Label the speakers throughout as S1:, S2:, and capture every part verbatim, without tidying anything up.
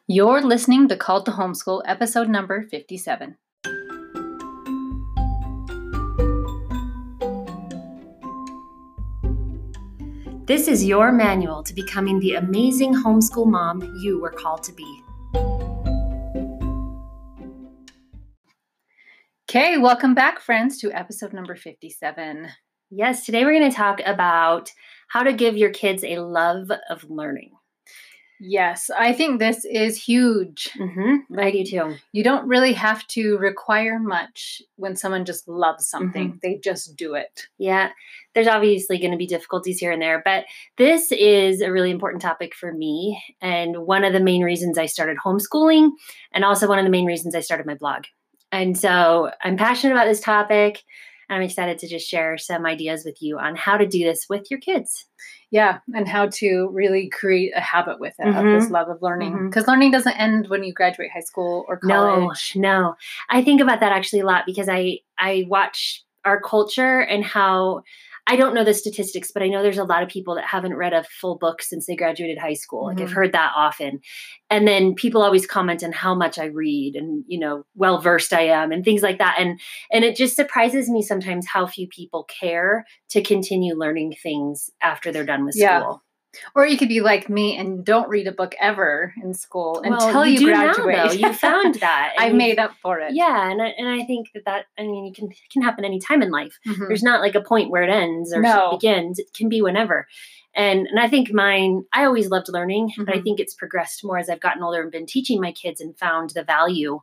S1: You're listening to Called to Homeschool, episode number fifty-seven.
S2: This is your manual to becoming the amazing homeschool mom you were called to be.
S1: Okay, welcome back, friends, to episode number fifty-seven.
S2: Yes, today we're going to talk about how to give your kids a love of learning.
S1: Yes, I think this is huge.
S2: Mm-hmm. I do too.
S1: You don't really have to require much when someone just loves something.
S2: Mm-hmm.
S1: They just do it.
S2: Yeah, there's obviously going to be difficulties here and there, but this is a really important topic for me. And one of the main reasons I started homeschooling, and also one of the main reasons I started my blog. And so I'm passionate about this topic, and I'm excited to just share some ideas with you on how to do this with your kids.
S1: Yeah, and how to really create a habit with it,
S2: Mm-hmm.
S1: of this love of learning. Because mm-hmm. learning doesn't end when you graduate high school or college.
S2: No, no. I think about that actually a lot because I, I watch our culture and how, I don't know the statistics, but I know there's a lot of people that haven't read a full book since they graduated high school.
S1: Mm-hmm.
S2: Like I've heard that often. And then people always comment on how much I read and, you know, well-versed I am and things like that. And, and it just surprises me sometimes how few people care to continue learning things after they're done with
S1: yeah.
S2: school.
S1: Or you could be like me and don't read a book ever in school
S2: well,
S1: until
S2: you,
S1: you
S2: do
S1: graduate.
S2: Now, though. You found that.
S1: I made up for it.
S2: Yeah, and I, and I think that that, I mean, it can, it can happen any time in life.
S1: Mm-hmm.
S2: There's not like a point where it ends or
S1: no.
S2: begins. It can be whenever. And and I think mine, I always loved learning,
S1: Mm-hmm.
S2: but I think it's progressed more as I've gotten older and been teaching my kids and found the value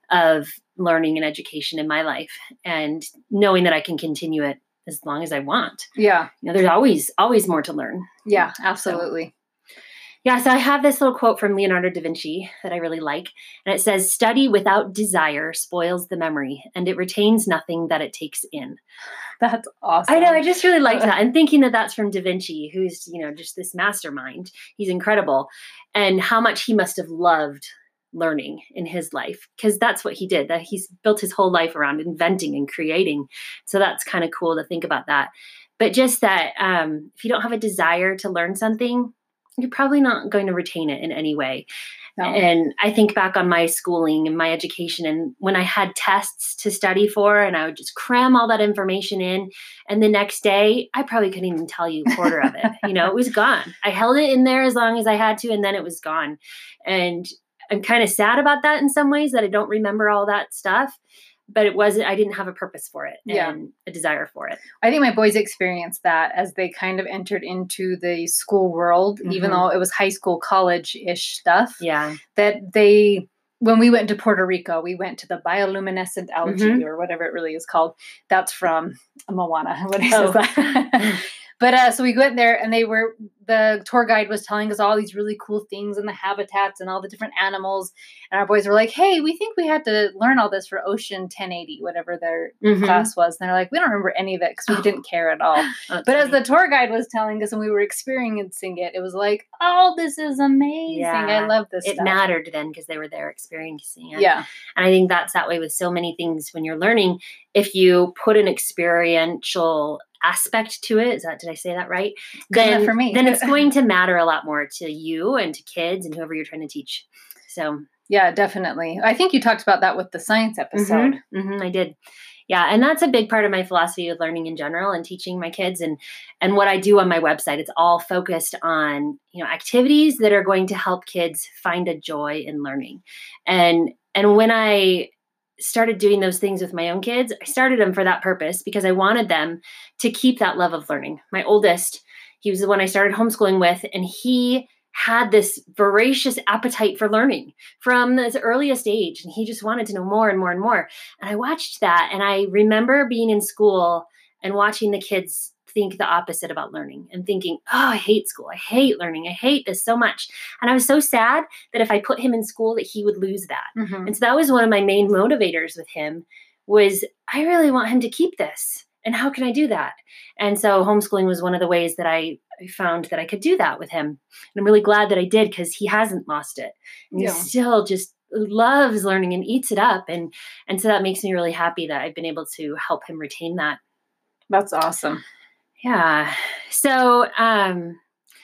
S2: of learning and education in my life and knowing that I can continue it as long as I want.
S1: Yeah.
S2: You know, there's always, always more to learn.
S1: Yeah, absolutely.
S2: So, yeah, so I have this little quote from Leonardo da Vinci that I really like. And it says, "Study without desire spoils the memory, and it retains nothing that it takes in."
S1: That's awesome.
S2: I know, I just really like that. And thinking that that's from Da Vinci, who's, you know, just this mastermind. He's incredible. And how much he must have loved learning in his life, because that's what he did. That he's built his whole life around inventing and creating. So that's kind of cool to think about that. But just that um, if you don't have a desire to learn something, you're probably not going to retain it in any way. No. And I think back on my schooling and my education, and when I had tests to study for, and I would just cram all that information in. And the next day, I probably couldn't even tell you a quarter of it. You know, it was gone. I held it in there as long as I had to, and then it was gone. And I'm kind of sad about that in some ways, that I don't remember all that stuff. But it wasn't, I didn't have a purpose for it and
S1: yeah.
S2: a desire for it.
S1: I think my boys experienced that as they kind of entered into the school world, mm-hmm. even though it was high school, college-ish stuff.
S2: Yeah.
S1: That they, when we went to Puerto Rico, we went to the bioluminescent algae mm-hmm. or whatever it really is called. That's from Moana. What he says
S2: oh.
S1: that. But uh, so we went there and they were, the tour guide was telling us all these really cool things and the habitats and all the different animals. And our boys were like, hey, we think we had to learn all this for Ocean ten eighty, whatever their mm-hmm. class was. And they're like, we don't remember any of it because we didn't care at all. But funny. As the tour guide was telling us and we were experiencing it, it was like, oh, this is amazing. Yeah. I love this
S2: It
S1: stuff.
S2: mattered then because they were there experiencing it.
S1: Yeah.
S2: And I think that's that way with so many things when you're learning. If you put an experiential aspect to it, is that, did I say that right?
S1: Good
S2: then,
S1: enough for me.
S2: Then it's going to matter a lot more to you and to kids and whoever you're trying to teach. So
S1: yeah, definitely. I think you talked about that with the science episode.
S2: Mm-hmm, mm-hmm, I did. Yeah. And that's a big part of my philosophy of learning in general and teaching my kids and, and what I do on my website. It's all focused on, you know, activities that are going to help kids find a joy in learning. And, and when I started doing those things with my own kids, I started them for that purpose because I wanted them to keep that love of learning. My oldest, he was the one I started homeschooling with, and he had this voracious appetite for learning from this earliest age. And he just wanted to know more and more and more. And I watched that. And I remember being in school and watching the kids think the opposite about learning and thinking, oh, I hate school. I hate learning. I hate this so much. And I was so sad that if I put him in school that he would lose that.
S1: Mm-hmm.
S2: And so that was one of my main motivators with him was I really want him to keep this. And how can I do that? And so homeschooling was one of the ways that I, I found that I could do that with him. And I'm really glad that I did because he hasn't lost it. And
S1: yeah.
S2: he still just loves learning and eats it up. And, and so that makes me really happy that I've been able to help him retain that.
S1: That's awesome.
S2: Yeah. So, um,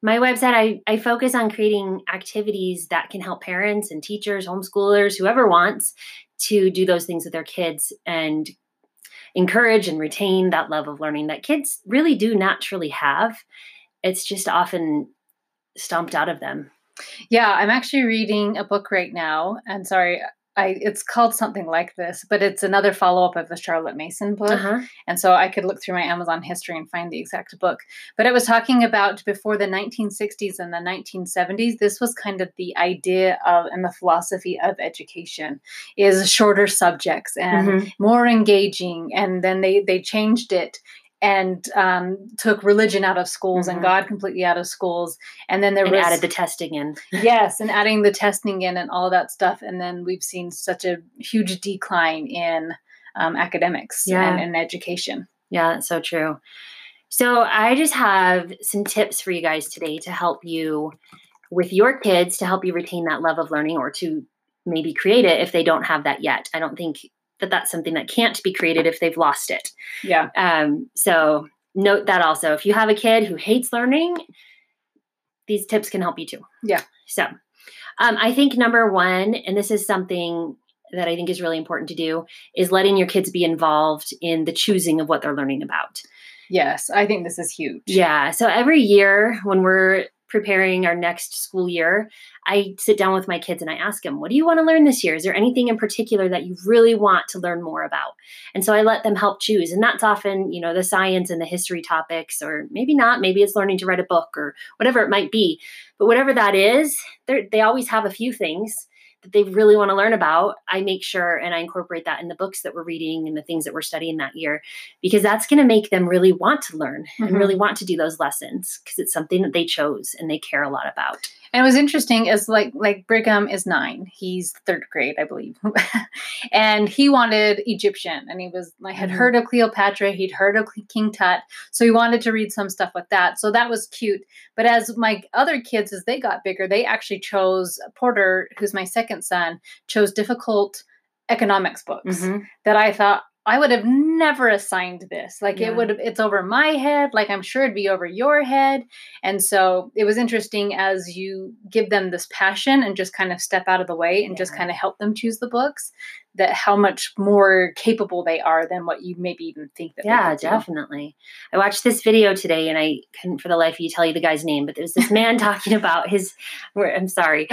S2: My website, I, I focus on creating activities that can help parents and teachers, homeschoolers, whoever wants to do those things with their kids and encourage and retain that love of learning that kids really do naturally have. It's just often stomped out of them.
S1: Yeah, I'm actually reading a book right now, and sorry, I it's called something like this, but it's another follow-up of the Charlotte Mason book.
S2: Uh-huh.
S1: And so I could look through my Amazon history and find the exact book. But it was talking about before the nineteen sixties and the nineteen seventies, this was kind of the idea of and the philosophy of education is shorter subjects and
S2: Mhm.
S1: more engaging. And then they they changed it and um, took religion out of schools and
S2: Mhm.
S1: God completely out of schools. And then there
S2: And
S1: was
S2: added the testing in.
S1: yes, and adding the testing in and all that stuff. And then we've seen such a huge decline in um, academics
S2: Yeah.
S1: and, and education.
S2: Yeah, that's so true. So I just have some tips for you guys today to help you with your kids, to help you retain that love of learning or to maybe create it if they don't have that yet. I don't think that that's something that can't be created if they've lost it.
S1: Yeah.
S2: Um, so note that also. If you have a kid who hates learning, these tips can help you too.
S1: Yeah.
S2: So um, I think number one, and this is something that I think is really important to do, is letting your kids be involved in the choosing of what they're learning about.
S1: Yes, I think this is huge.
S2: Yeah. So every year when we're preparing our next school year, I sit down with my kids and I ask them, what do you want to learn this year? Is there anything in particular that you really want to learn more about? And so I let them help choose. And that's often, you know, the science and the history topics, or maybe not, maybe it's learning to write a book or whatever it might be. But whatever that is, they always have a few things that they really want to learn about. I make sure and I incorporate that in the books that we're reading and the things that we're studying that year, because that's going to make them really want to learn
S1: Mm-hmm.
S2: and really want to do those lessons because it's something that they chose and they care a lot about.
S1: And it was interesting is like like Brigham is nine. He's third grade, I believe. And he wanted Egyptian. And he was like had
S2: Mhm.
S1: heard of Cleopatra, he'd heard of King Tut. So he wanted to read some stuff with that. So that was cute. But as my other kids, as they got bigger, they actually chose Porter, who's my second son, chose difficult economics books
S2: Mhm.
S1: that I thought I would have never assigned this. Like
S2: Yeah.
S1: it would have, it's over my head. Like I'm sure it'd be over your head. And so it was interesting as you give them this passion and just kind of step out of the way and
S2: Yeah.
S1: just kind of help them choose the books, that how much more capable they are than what you maybe even think that
S2: Yeah,
S1: they could do.
S2: definitely. I watched this video today and I couldn't for the life of you tell you the guy's name, but there was this man talking about his, I'm sorry,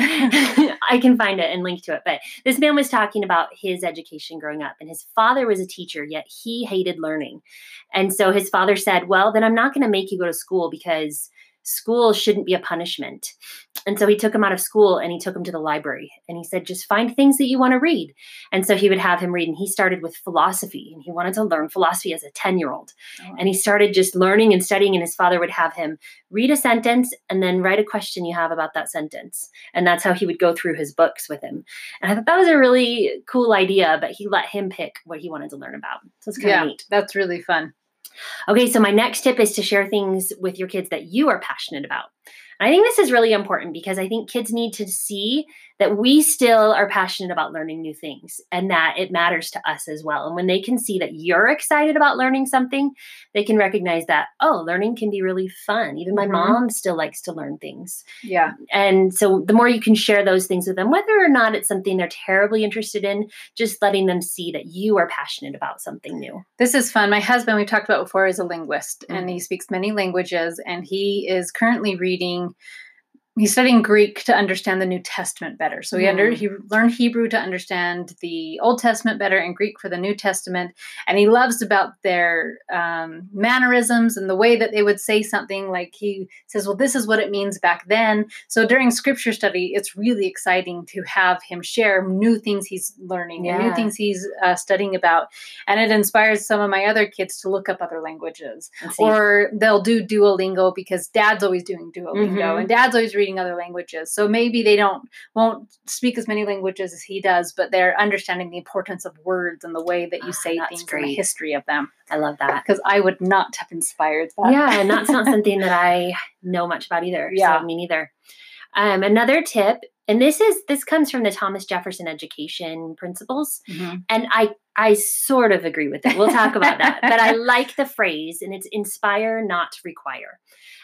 S2: I can find it and link to it. But this man was talking about his education growing up, and his father was a teacher, yet he hated learning. And so his father said, well, then I'm not going to make you go to school because school shouldn't be a punishment. And so he took him out of school and he took him to the library and he said, just find things that you want to read. And so he would have him read, and he started with philosophy, and he wanted to learn philosophy as a ten year old.
S1: Oh.
S2: And he started just learning and studying, and his father would have him read a sentence and then write a question you have about that sentence. And that's how he would go through his books with him. And I thought that was a really cool idea, but he let him pick what he wanted to learn about. So it's kind
S1: Yeah,
S2: of neat.
S1: that's really fun.
S2: Okay, so my next tip is to share things with your kids that you are passionate about. And I think this is really important because I think kids need to see that we still are passionate about learning new things and that it matters to us as well. And when they can see that you're excited about learning something, they can recognize that, oh, learning can be really fun. Even my
S1: Mhm.
S2: mom still likes to learn things.
S1: Yeah.
S2: And so the more you can share those things with them, whether or not it's something they're terribly interested in, just letting them see that you are passionate about something new.
S1: This is fun. My husband, we talked about before, is a linguist,
S2: Mhm.
S1: and he speaks many languages, and he is currently reading, he's studying Greek to understand the New Testament better. So he under
S2: Mm.
S1: he learned Hebrew to understand the Old Testament better and Greek for the New Testament. And he loves about their um, mannerisms and the way that they would say something. Like he says, well, this is what it means back then. So during scripture study, it's really exciting to have him share new things he's learning and new
S2: Yeah.
S1: things he's uh, studying about. And it inspires some of my other kids to look up other languages.
S2: Let's see.
S1: Or they'll do Duolingo because dad's always doing Duolingo
S2: Mhm.
S1: and dad's always reading other languages. So maybe they don't won't speak as many languages as he does, but they're understanding the importance of words and the way that you
S2: Ah,
S1: say
S2: that's
S1: things and
S2: great.
S1: the history of them.
S2: I love that.
S1: Because I would not have inspired that.
S2: Yeah, and that's not something that I know much about either.
S1: Yeah.
S2: So me neither. Um, another tip, and this is this comes from the Thomas Jefferson Education Principles,
S1: Mhm.
S2: and I I sort of agree with it. We'll talk about that, but I like the phrase, and it's inspire, not require.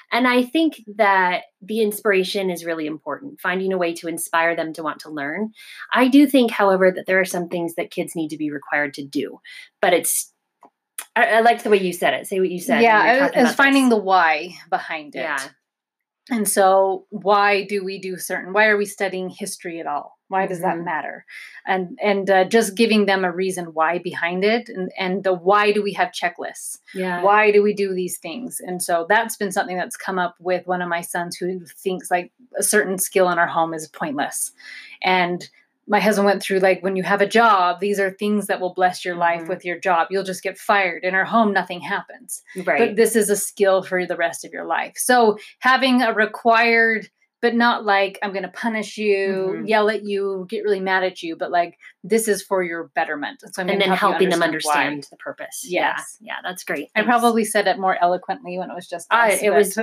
S2: And I think that the inspiration is really important, finding a way to inspire them to want to learn. I do think, however, that there are some things that kids need to be required to do, but it's, I, I like the way you said it. Say what you said.
S1: Yeah, I was, I was finding this. the why behind it.
S2: Yeah.
S1: And so why do we do certain, why are we studying history at all? Why does mm-hmm. that matter? And and uh, just giving them a reason why behind it. And, and the why do we have checklists?
S2: Yeah.
S1: Why do we do these things? And so that's been something that's come up with one of my sons who thinks like a certain skill in our home is pointless. And my husband went through, like, when you have a job, these are things that will bless your life mm-hmm. with your job. You'll just get fired. In our home, nothing happens.
S2: Right.
S1: But this is a skill for the rest of your life. So having a required, but not like, I'm going to punish you, mm-hmm. yell at you, get really mad at you, but like, this is for your betterment. So I'm
S2: and then
S1: help
S2: helping
S1: understand
S2: them understand
S1: why.
S2: the purpose.
S1: Yes.
S2: Yeah. Yeah, that's great.
S1: Thanks. I probably said it more eloquently when it was just us,
S2: uh, It
S1: but...
S2: was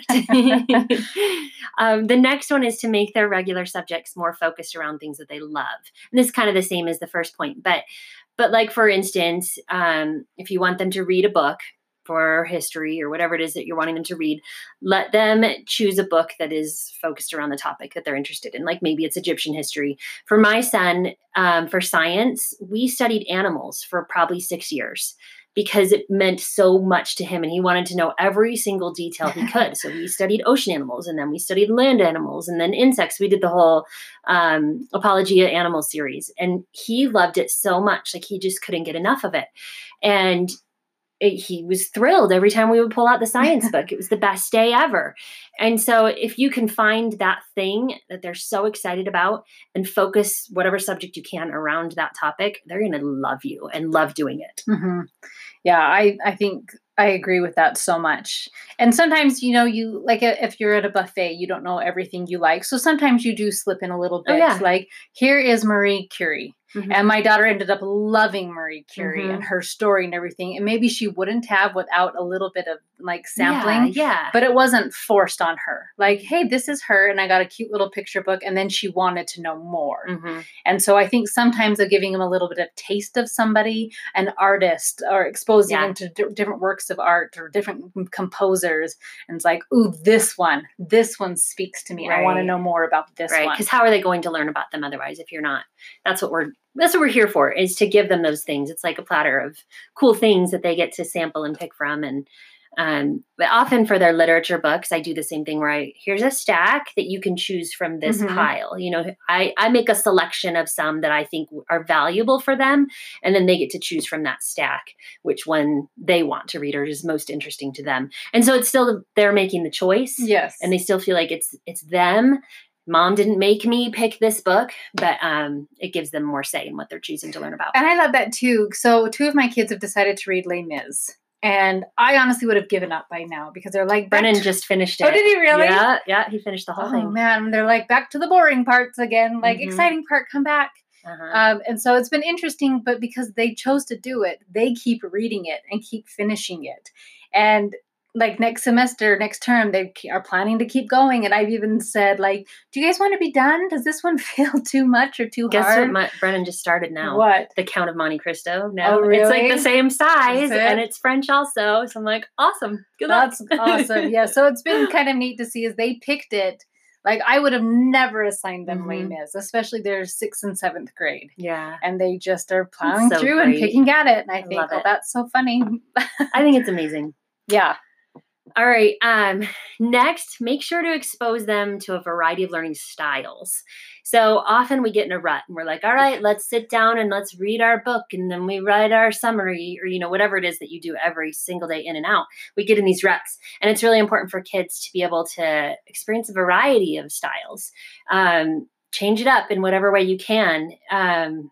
S2: perfect. um, the next one is to make their regular subjects more focused around things that they love. And this is kind of the same as the first point. But, but like, for instance, um, if you want them to read a book for history or whatever it is that you're wanting them to read, let them choose a book that is focused around the topic that they're interested in. Like maybe it's Egyptian history. For my son, um, for science, we studied animals for probably six years because it meant so much to him and he wanted to know every single detail he could. So we studied ocean animals and then we studied land animals and then insects. We did the whole um, Apologia animal series and he loved it so much. Like he just couldn't get enough of it. And It, he was thrilled every time we would pull out the science book. It was the best day ever. And so if you can find that thing that they're so excited about and focus whatever subject you can around that topic, they're going to love you and love doing it.
S1: Mm-hmm. Yeah, I, I think I agree with that so much. And sometimes, you know, you like if you're at a buffet, you don't know everything you like. So sometimes you do slip in a little bit.
S2: Oh, yeah.
S1: Like, here is Marie Curie. Mm-hmm. And my daughter ended up loving Marie Curie
S2: mm-hmm.
S1: and her story and everything. And maybe she wouldn't have without a little bit of like sampling.
S2: Yeah, yeah.
S1: But it wasn't forced on her. Like, hey, this is her. And I got a cute little picture book. And then she wanted to know more.
S2: Mm-hmm.
S1: And so I think sometimes of giving them a little bit of taste of somebody, an artist, or exposing
S2: Yeah.
S1: them to d- different works of art or different composers. And it's like, ooh, this one, this one speaks to me.
S2: Right.
S1: I want to know more about this
S2: right.
S1: one.
S2: Because how are they going to learn about them otherwise if you're not? That's what we're That's what we're here for, is to give them those things. It's like a platter of cool things that they get to sample and pick from. And um, but often for their literature books, I do the same thing where I, here's a stack that you can choose from this
S1: Mm-hmm.
S2: pile. You know, I, I make a selection of some that I think are valuable for them. And then they get to choose from that stack, which one they want to read or is most interesting to them. And so it's still, they're making the choice.
S1: Yes.
S2: And they still feel like it's, it's them. Mom didn't make me pick this book, but um, it gives them more say in what they're choosing to learn about.
S1: And I love that too. So two of my kids have decided to read Les Mis. And I honestly would have given up by now because they're like,
S2: Brennan
S1: to-
S2: just finished it.
S1: Oh, did he really?
S2: Yeah, yeah, he finished the whole
S1: oh,
S2: thing.
S1: man, they're like, back to the boring parts again. Like,
S2: Mhm.
S1: exciting part, come back.
S2: Uh-huh.
S1: Um, and so it's been interesting, but because they chose to do it, they keep reading it and keep finishing it. And like next semester, next term, they are planning to keep going. And I've even said, like, do you guys want to be done? Does this one feel too much or too
S2: Guess
S1: hard?
S2: what my, Brennan just started now?
S1: What?
S2: The Count of Monte Cristo. No,
S1: Oh, really?
S2: It's like the same size
S1: Is it?
S2: and it's French also. So I'm like, awesome. Good luck.
S1: That's awesome. Yeah. So it's been kind of neat to see as they picked it. Like, I would have never assigned them Les
S2: Mhm.
S1: Mis, especially their sixth and seventh grade.
S2: Yeah.
S1: And they just are plowing
S2: so
S1: through and
S2: great.
S1: picking at it. And I
S2: I
S1: think,
S2: love
S1: oh,
S2: it.
S1: that's so funny.
S2: I think it's amazing.
S1: Yeah.
S2: All right. Um, next, make sure to expose them to a variety of learning styles. So often we get in a rut and we're like, all right, let's sit down and let's read our book. And then we write our summary or, you know, whatever it is that you do every single day in and out. We get in these ruts. And it's really important for kids to be able to experience a variety of styles. Um, change it up in whatever way you can. Um,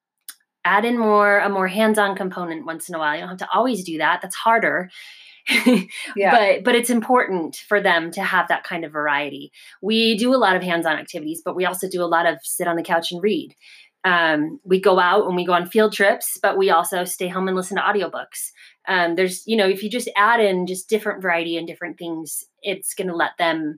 S2: add in more, a more hands-on component once in a while. You don't have to always do that. That's harder.
S1: Yeah.
S2: But but it's important for them to have that kind of variety. We do a lot of hands-on activities, but we also do a lot of sit on the couch and read. Um, we go out and we go on field trips, but we also stay home and listen to audiobooks. Um, there's, you know, if you just add in just different variety and different things, it's going to let them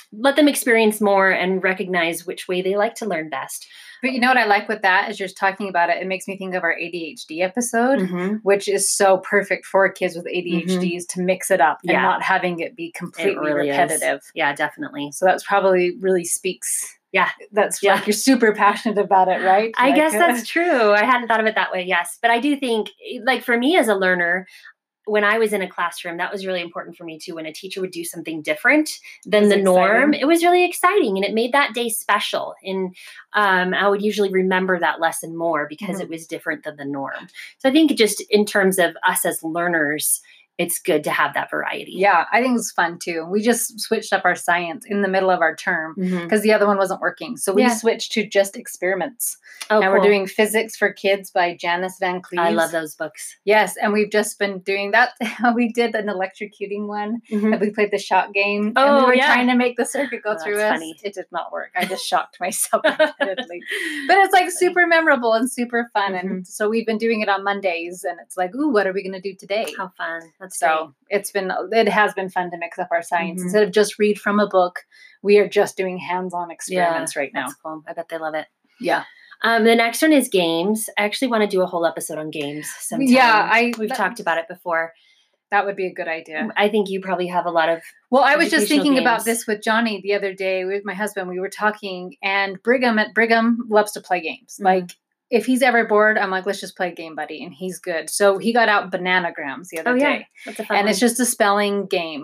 S2: let them experience more and recognize which way they like to learn best.
S1: But you know what I like with that, as you're talking about it, it makes me think of our A D H D episode,
S2: Mm-hmm.
S1: which is so perfect for kids with A D H Ds mm-hmm. to mix it up and
S2: Yeah.
S1: not having it be completely
S2: It really
S1: repetitive.
S2: Is. Yeah, definitely.
S1: So that's probably really speaks.
S2: Yeah.
S1: That's
S2: yeah.
S1: like you're super passionate about it, right?
S2: I
S1: like,
S2: guess that's true. I hadn't thought of it that way. Yes. But I do think, like for me as a learner, when I was in a classroom, that was really important for me too. When a teacher would do something different than the exciting. norm, it was really exciting and it made that day special. And um, I would usually remember that lesson more because mm-hmm. it was different than the norm. So I think just in terms of us as learners, it's good to have that variety.
S1: Yeah, I think it's fun too. We just switched up our science in the middle of our term because mm-hmm. the other one wasn't working. So we yeah. switched to just experiments. Oh, and cool. We're doing Physics for Kids by Janice Van Cleves.
S2: I love those books.
S1: Yes, and we've just been doing that. We did an electrocuting one, mm-hmm. and we played the shot game.
S2: Oh,
S1: and we were
S2: yeah.
S1: trying to make the circuit go
S2: oh,
S1: through us.
S2: Funny.
S1: It did not work. I just shocked myself repeatedly. But it's like super memorable and super fun. Mm-hmm. And so we've been doing it on Mondays, and it's like, ooh, what are we going to do today?
S2: How fun. That's
S1: so
S2: great.
S1: It's been it has been fun to mix up our science.
S2: Mm-hmm.
S1: Instead of just read from a book, we are just doing hands-on experiments
S2: yeah,
S1: right now.
S2: That's cool. I bet they love it.
S1: Yeah.
S2: Um, the next one is games. I actually want to do a whole episode on games sometime.
S1: Yeah, I
S2: we've
S1: that,
S2: talked about it before.
S1: That would be a good idea.
S2: I think you probably have a lot of
S1: Well, I was just thinking
S2: games.
S1: about this with Johnny the other day with my husband. We were talking, and Brigham at Brigham loves to play games. Mm-hmm. Like if he's ever bored, I'm like, let's just play Game Buddy, and he's good. So he got out Bananagrams the other
S2: oh, yeah.
S1: day.
S2: That's a fun
S1: and
S2: one.
S1: It's just a spelling game.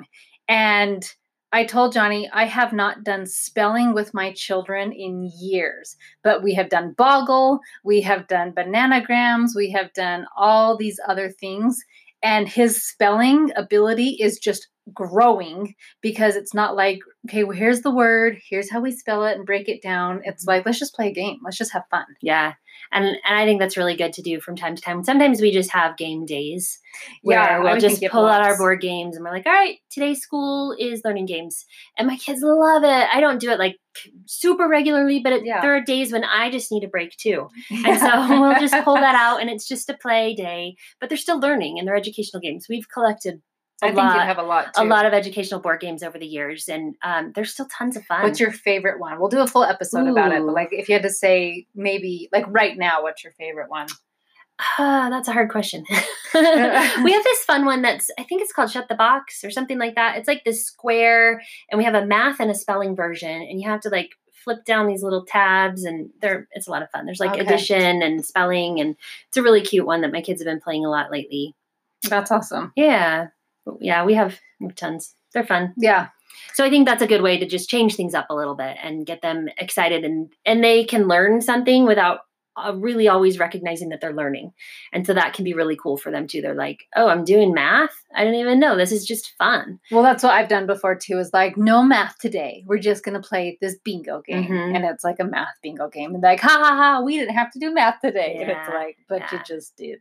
S1: And I told Johnny, I have not done spelling with my children in years, but we have done Boggle, we have done Bananagrams, we have done all these other things. And his spelling ability is just growing because it's not like, okay, well, here's the word, here's how we spell it and break it down. It's like, let's just play a game. Let's just have fun.
S2: Yeah. And and I think that's really good to do from time to time. Sometimes we just have game days where yeah, we'll just pull out our board games and we're like, all right, today's school is learning games. And my kids love it. I don't do it like super regularly, but it, yeah. there are days when I just need a break too. Yeah. And so we'll just pull that out and it's just a play day, but they're still learning and they're educational games. We've collected
S1: I think
S2: lot,
S1: you'd have a lot too.
S2: A lot of educational board games over the years, and um, there's still tons of fun.
S1: What's your favorite one? We'll do a full episode Ooh. about it, but like if you had to say maybe like right now, what's your favorite one?
S2: Ah, uh, that's a hard question. We have this fun one that's, I think it's called Shut the Box or something like that. It's like this square, and we have a math and a spelling version, and you have to like flip down these little tabs, and they're it's a lot of fun. There's like okay. addition and spelling, and it's a really cute one that my kids have been playing a lot lately.
S1: That's awesome.
S2: Yeah. Yeah, we have tons. They're fun.
S1: Yeah.
S2: So I think that's a good way to just change things up a little bit and get them excited, and, and they can learn something without uh, really always recognizing that they're learning. And so that can be really cool for them too. They're like, oh, I'm doing math. I didn't even know. This is just fun.
S1: Well, that's what I've done before too, is like, no math today. We're just going to play this bingo game.
S2: Mm-hmm.
S1: And it's like a math bingo game. And like, ha ha ha, we didn't have to do math today.
S2: Yeah,
S1: and it's like, but
S2: yeah.
S1: you just did.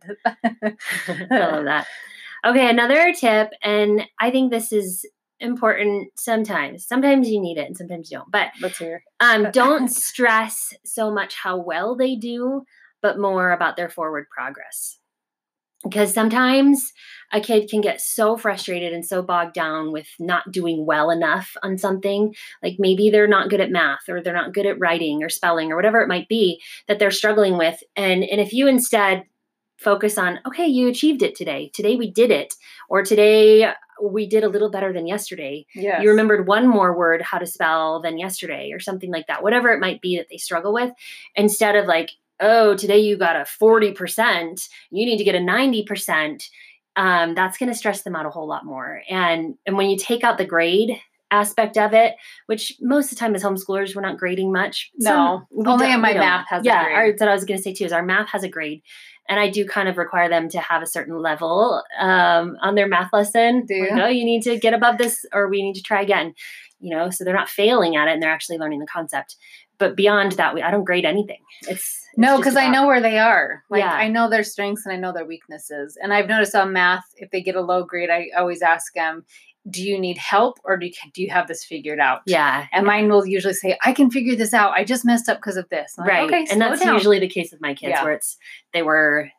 S2: I love that. Okay, another tip, and I think this is important sometimes. Sometimes you need it and sometimes you don't. But
S1: let's hear.
S2: um, don't stress so much how well they do, but more about their forward progress. Because sometimes a kid can get so frustrated and so bogged down with not doing well enough on something. Like maybe they're not good at math, or they're not good at writing or spelling or whatever it might be that they're struggling with. And, and if you instead focus on, okay, you achieved it today. Today we did it. Or today we did a little better than yesterday.
S1: Yes.
S2: You remembered one more word how to spell than yesterday, or something like that. Whatever it might be that they struggle with. Instead of like, oh, today you got a forty percent, you need to get a ninety percent. Um, that's going to stress them out a whole lot more. And, and when you take out the grade aspect of it, which most of the time as homeschoolers, we're not grading much.
S1: No,
S2: Some,
S1: only in my math has
S2: yeah,
S1: a grade.
S2: Yeah, that's what I was going to say too, is our math has a grade. And I do kind of require them to have a certain level um, on their math lesson.
S1: Do you?
S2: Like, oh, you need to get above this, or we need to try again. You know, so they're not failing at it and they're actually learning the concept. But beyond that, we, I don't grade anything. It's, it's
S1: no, because I know where they are. Like,
S2: yeah.
S1: I know their strengths and I know their weaknesses. And I've noticed on math, if they get a low grade, I always ask them, do you need help, or do you, do you have this figured out?
S2: Yeah.
S1: And
S2: yeah.
S1: mine will usually say, I can figure this out. I just messed up because of this.
S2: Like, right.
S1: Okay,
S2: and that's
S1: down.
S2: usually the case with my kids,
S1: yeah.
S2: where it's, they were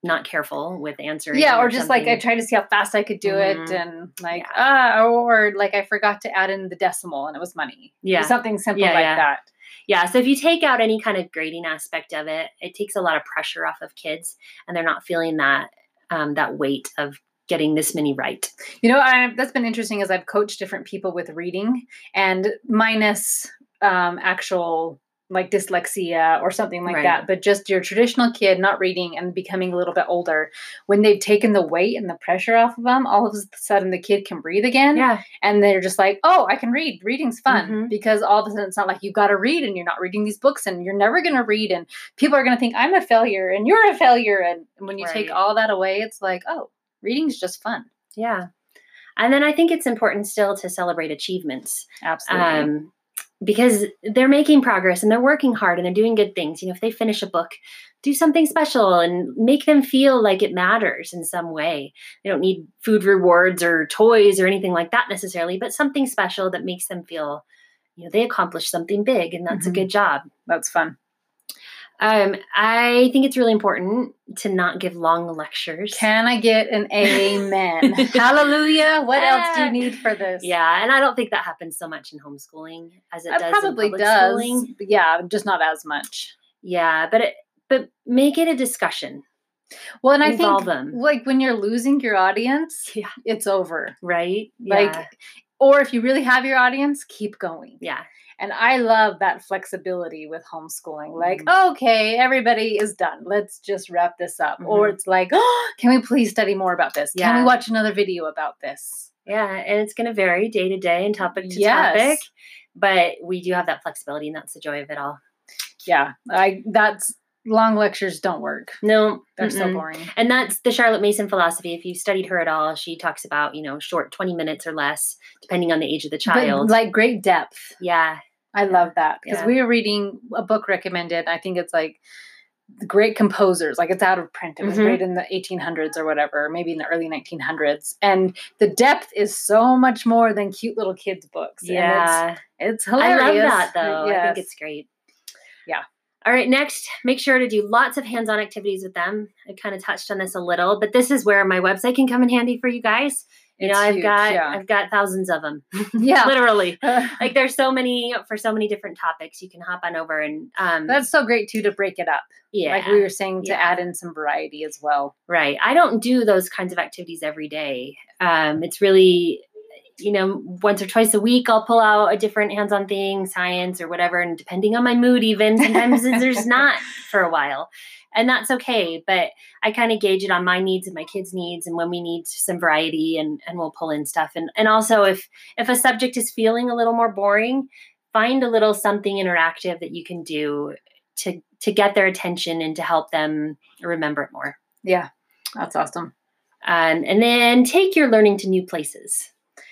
S2: not careful with answering.
S1: Yeah, or just like I
S2: something.
S1: tried to see how fast I could do
S2: Mhm.
S1: it, and like
S2: Yeah.
S1: ah, or like I forgot to add in the decimal and it was money.
S2: Yeah.
S1: Something simple
S2: Yeah,
S1: like
S2: yeah.
S1: that.
S2: Yeah. So if you take out any kind of grading aspect of it, it takes a lot of pressure off of kids, and they're not feeling that um, that weight of getting this many right.
S1: You know, I, that's been interesting as I've coached different people with reading and minus um, actual like dyslexia or something like
S2: Right.
S1: that, but just your traditional kid not reading and becoming a little bit older, when they've taken the weight and the pressure off of them, all of a sudden the kid can breathe again.
S2: Yeah.
S1: And they're just like, oh, I can read. Reading's fun.
S2: Mhm.
S1: Because all of a sudden it's not like you got to read and you're not reading these books and you're never going to read. And people are going to think I'm a failure and you're a failure. And when you take
S2: Right.
S1: all that away, it's like, oh, reading's just fun.
S2: Yeah. And then I think it's important still to celebrate achievements.
S1: Absolutely.
S2: Um, because they're making progress and they're working hard and they're doing good things. You know, if they finish a book, do something special and make them feel like it matters in some way. They don't need food rewards or toys or anything like that necessarily, but something special that makes them feel, you know, they accomplished something big, and that's
S1: Mhm.
S2: a good job.
S1: That's fun.
S2: Um, I think it's really important to not give long lectures.
S1: Can I get an amen? Hallelujah. What else do you need for this?
S2: Yeah, and I don't think that happens so much in homeschooling as it
S1: It
S2: does
S1: probably
S2: in public
S1: does.
S2: schooling.
S1: But yeah, just not as much.
S2: Yeah, but it, but make it a discussion.
S1: Well, and I
S2: Involve
S1: think
S2: them.
S1: like when you're losing your audience,
S2: Yeah.
S1: it's over.
S2: Right?
S1: Like,
S2: Yeah.
S1: or if you really have your audience, keep going.
S2: Yeah.
S1: And I love that flexibility with homeschooling. Like,
S2: Mhm.
S1: okay, everybody is done. Let's just wrap this up. Or
S2: Mhm.
S1: it's like, oh, can we please study more about this? Can
S2: Yeah.
S1: we watch another video about this?
S2: Yeah, and it's going to vary day to day and topic to
S1: Yes.
S2: topic, but we do have that flexibility, and that's the joy of it all.
S1: Yeah, I that's long lectures don't work.
S2: No,
S1: They're so
S2: mm-mm.
S1: boring.
S2: And that's the Charlotte Mason philosophy. If you studied her at all, she talks about, you know, short twenty minutes or less, depending on the age of the child.
S1: But like great depth.
S2: Yeah.
S1: I
S2: Yeah.
S1: love that because
S2: Yeah.
S1: we were reading a book recommended. I think it's like the Great Composers. Like it's out of print. It was
S2: Mhm.
S1: made in the eighteen hundreds or whatever, maybe in the early nineteen hundreds. And the depth is so much more than cute little kids' books. And
S2: Yeah.
S1: it's, it's
S2: I
S1: hilarious.
S2: love that, though. I
S1: Yes.
S2: think it's great.
S1: Yeah.
S2: All right, next, make sure to do lots of hands-on activities with them. I kind of touched on this a little, but this is where my website can come in handy for you guys. You
S1: It's
S2: know, I've
S1: huge,
S2: got
S1: yeah.
S2: I've got thousands of them.
S1: Yeah.
S2: Literally. Like there's so many for so many different topics. You can hop on over and um
S1: That's so great too to break it up.
S2: yeah.
S1: Like we were saying, to
S2: Yeah.
S1: add in some variety as well.
S2: Right. I don't do those kinds of activities every day. Um, it's really, you know, once or twice a week, I'll pull out a different hands-on thing, science or whatever. And depending on my mood, even sometimes there's not for a while. And that's okay. But I kind of gauge it on my needs and my kids' needs and when we need some variety, and, and we'll pull in stuff. And, and also if, if a subject is feeling a little more boring, find a little something interactive that you can do to, to get their attention and to help them remember it more.
S1: Yeah. That's awesome.
S2: Um, and then take your learning to new places.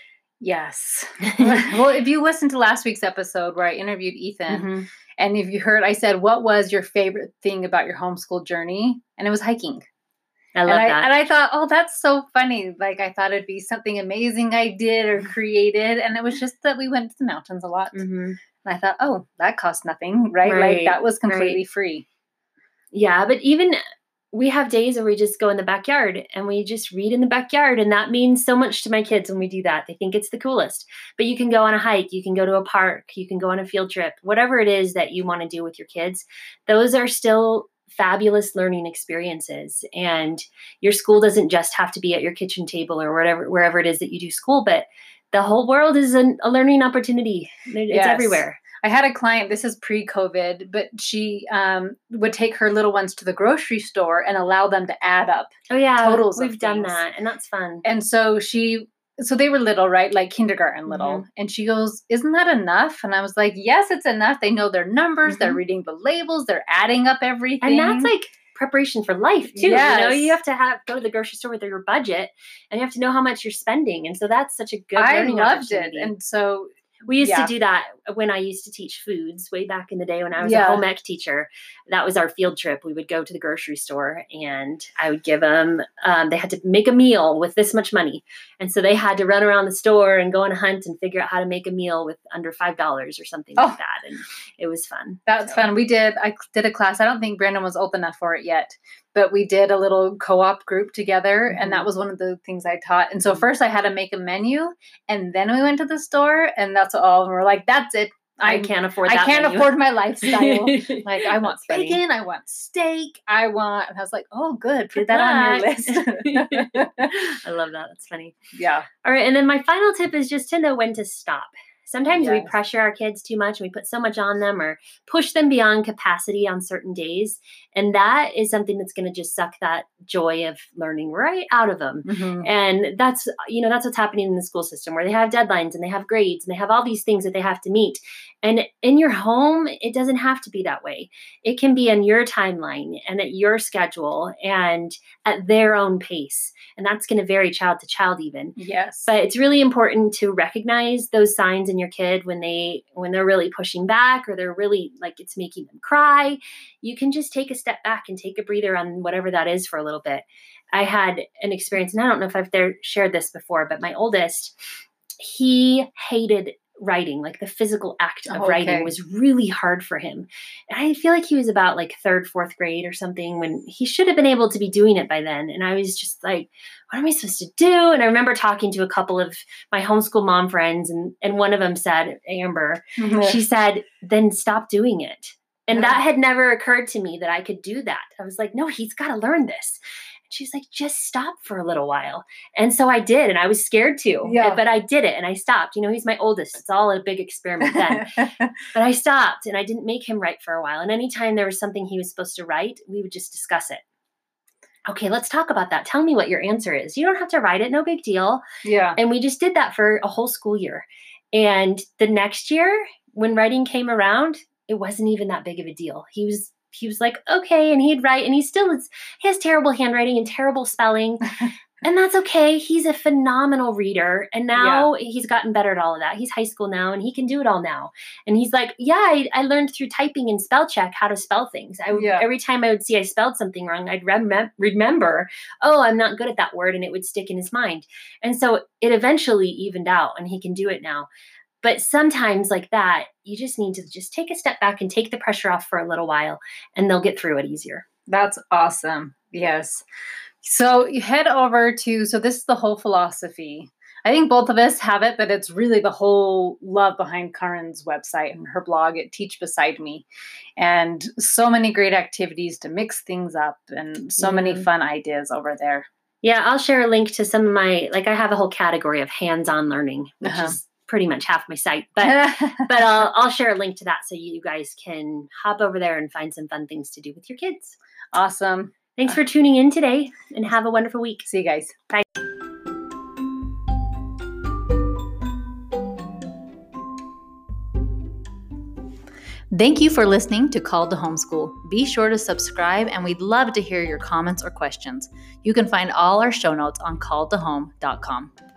S1: Yes. Well, if you listened to last week's episode where I interviewed Ethan,
S2: Mhm.
S1: and if you heard, I said, what was your favorite thing about your homeschool journey? And it was hiking.
S2: I love
S1: and I,
S2: that.
S1: And I thought, oh, that's so funny. Like, I thought it'd be something amazing I did or created. And it was just that we went to the mountains a lot.
S2: Mhm.
S1: And I thought, oh, that cost nothing, right?
S2: Right,
S1: Like, that was completely
S2: right.
S1: free.
S2: Yeah, but even we have days where we just go in the backyard and we just read in the backyard. And that means so much to my kids when we do that. They think it's the coolest. But you can go on a hike. You can go to a park. You can go on a field trip. Whatever it is that you want to do with your kids, those are still fabulous learning experiences. And your school doesn't just have to be at your kitchen table or whatever, wherever it is that you do school, but the whole world is an, a learning opportunity. It's
S1: Yes.
S2: everywhere.
S1: I had a client, this is pre-COVID, but she um, would take her little ones to the grocery store and allow them to add up
S2: Oh yeah,
S1: totals of
S2: we've done
S1: things.
S2: that, and that's fun.
S1: And so she, so they were little, right? Like kindergarten little.
S2: Mhm.
S1: And she goes, isn't that enough? And I was like, yes, it's enough. They know their numbers. They're
S2: Mhm.
S1: reading the labels. They're adding up everything.
S2: And that's like preparation for life too. You know,
S1: Yes.
S2: you have to have go to the grocery store with your budget, and you have to know how much you're spending. And so that's such a good
S1: I
S2: learning
S1: loved it.
S2: opportunity.
S1: And so
S2: We used
S1: yeah.
S2: to do that when I used to teach foods way back in the day when I was
S1: Yeah.
S2: a home ec teacher. That was our field trip. We would go to the grocery store and I would give them, um, they had to make a meal with this much money. And so they had to run around the store and go on a hunt and figure out how to make a meal with under five dollars or something
S1: Oh.
S2: like that. And it was fun.
S1: that's
S2: So.
S1: fun. We did, I did a class. I don't think Brandon was old enough for it yet, but we did a little co-op group together,
S2: Mm-hmm.
S1: and that was one of the things I taught. And so first I had to make a menu, and then we went to the store, and that's all. And we're like, that's it.
S2: I
S1: I'm,
S2: can't afford
S1: I
S2: that
S1: can't
S2: menu.
S1: afford my lifestyle. Like, I want
S2: That's funny.
S1: bacon, I want steak, I want, and I was like, oh, good, put that on your list.
S2: I love that. That's funny.
S1: Yeah.
S2: All right. And then my final tip is just to know when to stop. Sometimes we
S1: Yes.
S2: pressure our kids too much and we put so much on them or push them beyond capacity on certain days. And that is something that's going to just suck that joy of learning right out of them.
S1: Mhm.
S2: And that's, you know, that's what's happening in the school system, where they have deadlines and they have grades and they have all these things that they have to meet. And in your home, it doesn't have to be that way. It can be on your timeline and at your schedule and at their own pace. And that's going to vary child to child even.
S1: Yes.
S2: But it's really important to recognize those signs in your kid when they when they're really pushing back or they're really like it's making them cry. You can just take a step back and take a breather on whatever that is for a little bit. I had an experience, and I don't know if I've there, shared this before, but my oldest, he hated writing, like the physical act of
S1: Oh,
S2: writing
S1: okay.
S2: was really hard for him. And I feel like he was about like third, fourth grade or something when he should have been able to be doing it by then. And I was just like, what am I supposed to do? And I remember talking to a couple of my homeschool mom friends, and, and one of them said, Amber, she said, then stop doing it. And
S1: Yeah.
S2: that had never occurred to me that I could do that. I was like, no, he's got to learn this. She's like, just stop for a little while. And so I did, and I was scared to,
S1: Yeah.
S2: but I did it and I stopped. You know, he's my oldest. It's all a big experiment then. But I stopped and I didn't make him write for a while. And anytime there was something he was supposed to write, we would just discuss it. Okay, let's talk about that. Tell me what your answer is. You don't have to write it. No big deal.
S1: Yeah.
S2: And we just did that for a whole school year. And the next year, when writing came around, it wasn't even that big of a deal. He was He was like, okay. And he'd write, and he still is, he has terrible handwriting and terrible spelling. And that's okay. He's a phenomenal reader. And now yeah. he's gotten better at all of that. He's high school now and he can do it all now. And he's like, yeah, I, I learned through typing and spell check how to spell things. I would,
S1: yeah.
S2: Every time I would see I spelled something wrong, I'd rem- remember, oh, I'm not good at that word. And it would stick in his mind. And so it eventually evened out and he can do it now. But sometimes like that, you just need to just take a step back and take the pressure off for a little while, and they'll get through it easier.
S1: That's awesome. Yes. So you head over to, so this is the whole philosophy. I think both of us have it, but it's really the whole love behind Karen's website and her blog at Teach Beside Me. And so many great activities to mix things up and so
S2: yeah.
S1: many fun ideas over there.
S2: Yeah, I'll share a link to some of my, like I have a whole category of hands-on learning, which uh-huh. is pretty much half my site, but but I'll I'll share a link to that so you guys can hop over there and find some fun things to do with your kids.
S1: Awesome.
S2: Thanks for tuning in today and have a wonderful week.
S1: See you guys.
S2: Bye.
S1: Thank you for listening to Called to Homeschool. Be sure to subscribe, and we'd love to hear your comments or questions. You can find all our show notes on called to home dot com.